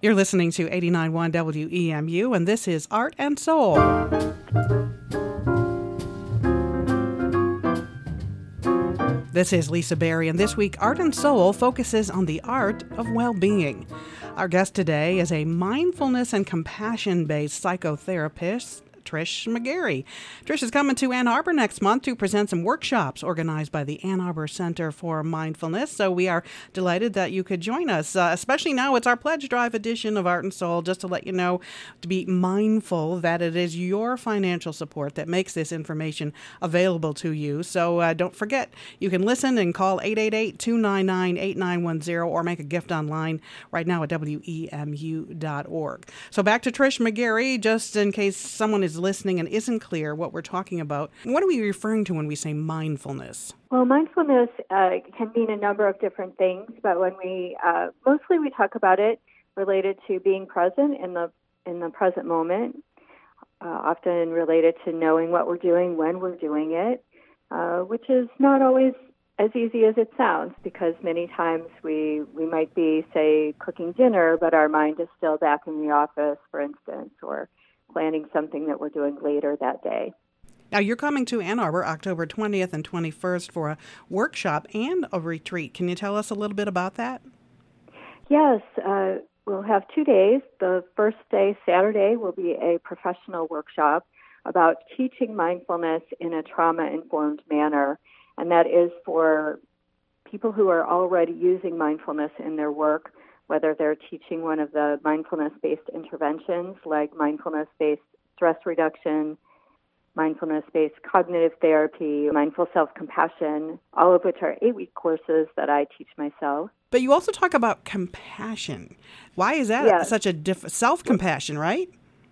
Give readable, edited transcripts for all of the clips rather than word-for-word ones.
You're listening to 89.1 WEMU, and this is Art and Soul. This is Lisa Berry, and this week Art and Soul focuses on the art of well-being. Our guest today is a mindfulness and compassion-based psychotherapist, Trish McGarry. Trish is coming to Ann Arbor next month to present some workshops organized by the Ann Arbor Center for Mindfulness. So we are delighted that you could join us, especially now it's our Pledge Drive edition of Art and Soul, just to let you know to be mindful that it is your financial support that makes this information available to you. So don't forget, you can listen and call 888-299-8910 or make a gift online right now at WEMU.org. So back to Trish McGarry, just in case someone is listening and isn't clear what we're talking about. What are we referring to when we say mindfulness? Well, mindfulness can mean a number of different things, but when we mostly we talk about it related to being present in the present moment, often related to knowing what we're doing when we're doing it, which is not always as easy as it sounds, because many times we might be, say, cooking dinner, but our mind is still back in the office, for instance, or planning something that we're doing later that day. Now, you're coming to Ann Arbor October 20th and 21st for a workshop and a retreat. Can you tell us a little bit about that? Yes, we'll have 2 days. The first day, Saturday, will be a professional workshop about teaching mindfulness in a trauma-informed manner, and that is for people who are already using mindfulness in their work, whether they're teaching one of the mindfulness-based interventions like mindfulness-based stress reduction, mindfulness-based cognitive therapy, mindful self-compassion, all of which are 8-week courses that I teach myself. But you also talk about compassion. Why is that such a self-compassion, right?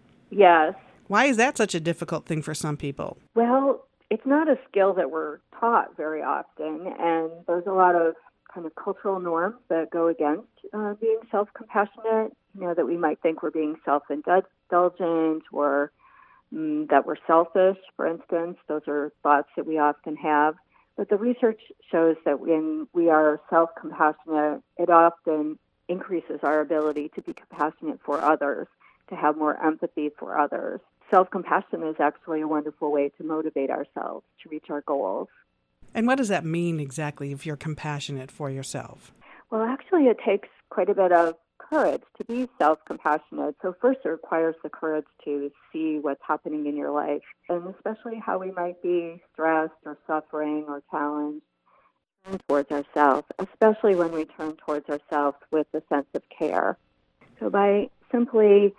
Yes. Why is that such a difficult thing for some people? Well, it's not a skill that we're taught very often, and there's a lot of kind of cultural norms that go against being self-compassionate, that we might think we're being self-indulgent or that we're selfish, for instance. Those are thoughts that we often have. But the research shows that when we are self-compassionate, it often increases our ability to be compassionate for others, to have more empathy for others. Self-compassion is actually a wonderful way to motivate ourselves to reach our goals. And what does that mean exactly if you're compassionate for yourself? Well, actually, it takes quite a bit of courage to be self-compassionate. So first, it requires the courage to see what's happening in your life, and especially how we might be stressed or suffering or challenged, turn towards ourselves, especially when we turn towards ourselves with a sense of care. So by simply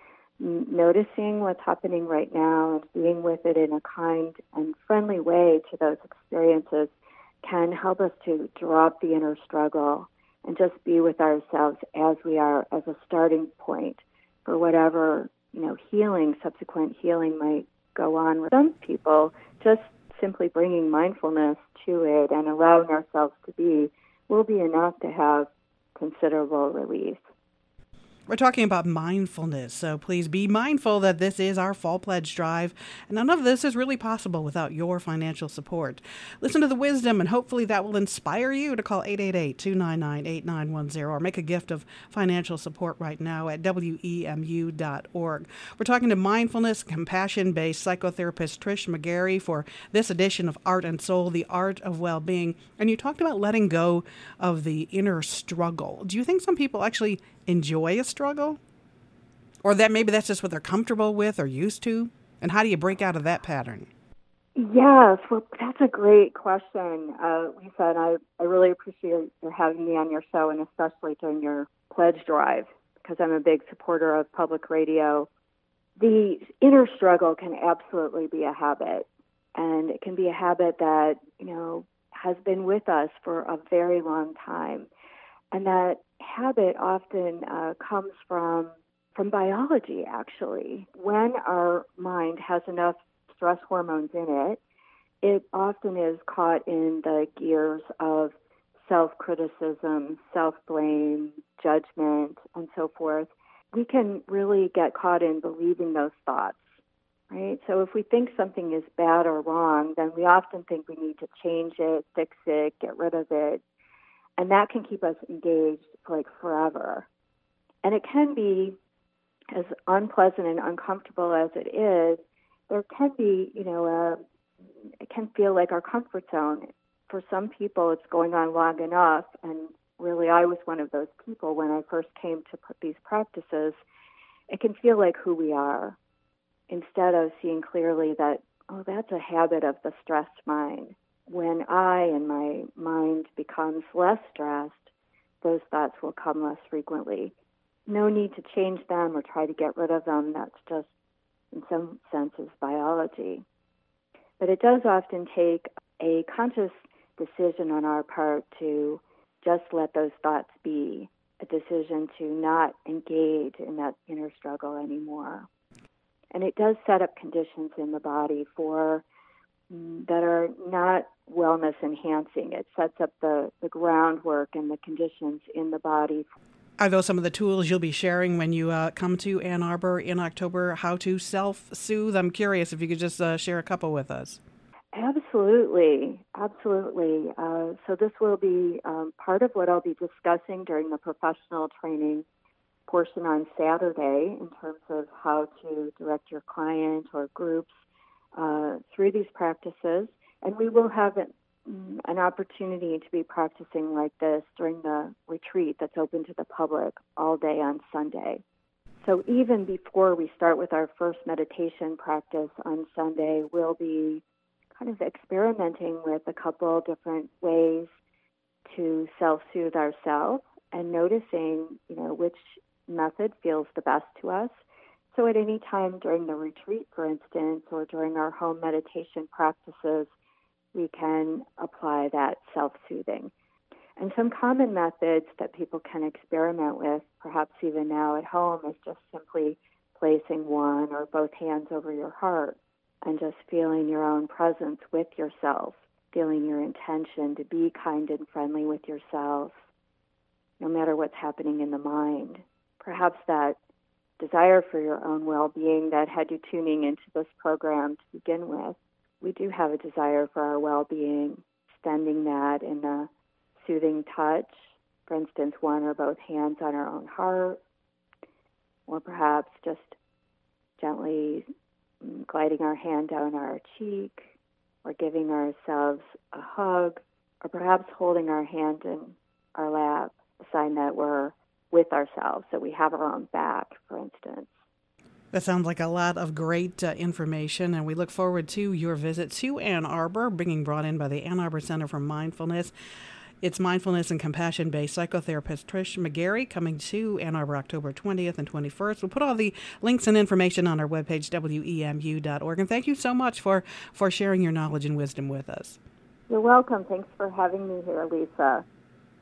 noticing what's happening right now and being with it in a kind and friendly way to those experiences can help us to drop the inner struggle and just be with ourselves as we are, as a starting point for whatever, subsequent healing might go on with some people. Just simply bringing mindfulness to it and allowing ourselves to be will be enough to have considerable relief. We're talking about mindfulness, so please be mindful that this is our Fall Pledge Drive, and none of this is really possible without your financial support. Listen to the wisdom, and hopefully that will inspire you to call 888-299-8910 or make a gift of financial support right now at WEMU.org. We're talking to mindfulness, compassion-based psychotherapist Trish McGarry for this edition of Art and Soul, the Art of Well-Being, and you talked about letting go of the inner struggle. Do you think some people actually enjoy a struggle? Or that maybe that's just what they're comfortable with or used to? And how do you break out of that pattern? Yes, well, that's a great question, Lisa, and I really appreciate you having me on your show, and especially during your pledge drive, because I'm a big supporter of public radio. The inner struggle can absolutely be a habit, and it can be a habit that, has been with us for a very long time. And that habit often comes from biology, actually. When our mind has enough stress hormones in it, it often is caught in the gears of self-criticism, self-blame, judgment, and so forth. We can really get caught in believing those thoughts, right? So if we think something is bad or wrong, then we often think we need to change it, fix it, get rid of it. And that can keep us engaged for forever. And it can be as unpleasant and uncomfortable as it is. There can be, it can feel like our comfort zone. For some people, it's going on long enough, and really I was one of those people when I first came to put these practices. It can feel like who we are, instead of seeing clearly that, oh, that's a habit of the stressed mind. When I and my mind becomes less stressed, those thoughts will come less frequently. No need to change them or try to get rid of them. That's just, in some senses, biology. But it does often take a conscious decision on our part to just let those thoughts be, a decision to not engage in that inner struggle anymore. And it does set up conditions in the body that are not wellness enhancing. It sets up the groundwork and the conditions in the body. Are those some of the tools you'll be sharing when you come to Ann Arbor in October, how to self-soothe? I'm curious if you could just share a couple with us. Absolutely. So this will be part of what I'll be discussing during the professional training portion on Saturday in terms of how to direct your client or groups through these practices. And we will have an opportunity to be practicing like this during the retreat that's open to the public all day on Sunday. So even before we start with our first meditation practice on Sunday, we'll be kind of experimenting with a couple different ways to self-soothe ourselves and noticing, which method feels the best to us. So at any time during the retreat, for instance, or during our home meditation practices, we can apply that self-soothing. And some common methods that people can experiment with, perhaps even now at home, is just simply placing one or both hands over your heart and just feeling your own presence with yourself, feeling your intention to be kind and friendly with yourself, no matter what's happening in the mind. Perhaps that desire for your own well-being that had you tuning into this program to begin with. We do have a desire for our well-being, extending that in a soothing touch, for instance, one or both hands on our own heart, or perhaps just gently gliding our hand down our cheek, or giving ourselves a hug, or perhaps holding our hand in our lap, a sign that we're with ourselves, that we have our own back, for instance. That sounds like a lot of great information, and we look forward to your visit to Ann Arbor, being brought in by the Ann Arbor Center for Mindfulness. It's mindfulness and compassion-based psychotherapist Trish McGarry coming to Ann Arbor October 20th and 21st. We'll put all the links and information on our webpage, wemu.org. And thank you so much for sharing your knowledge and wisdom with us. You're welcome. Thanks for having me here, Lisa.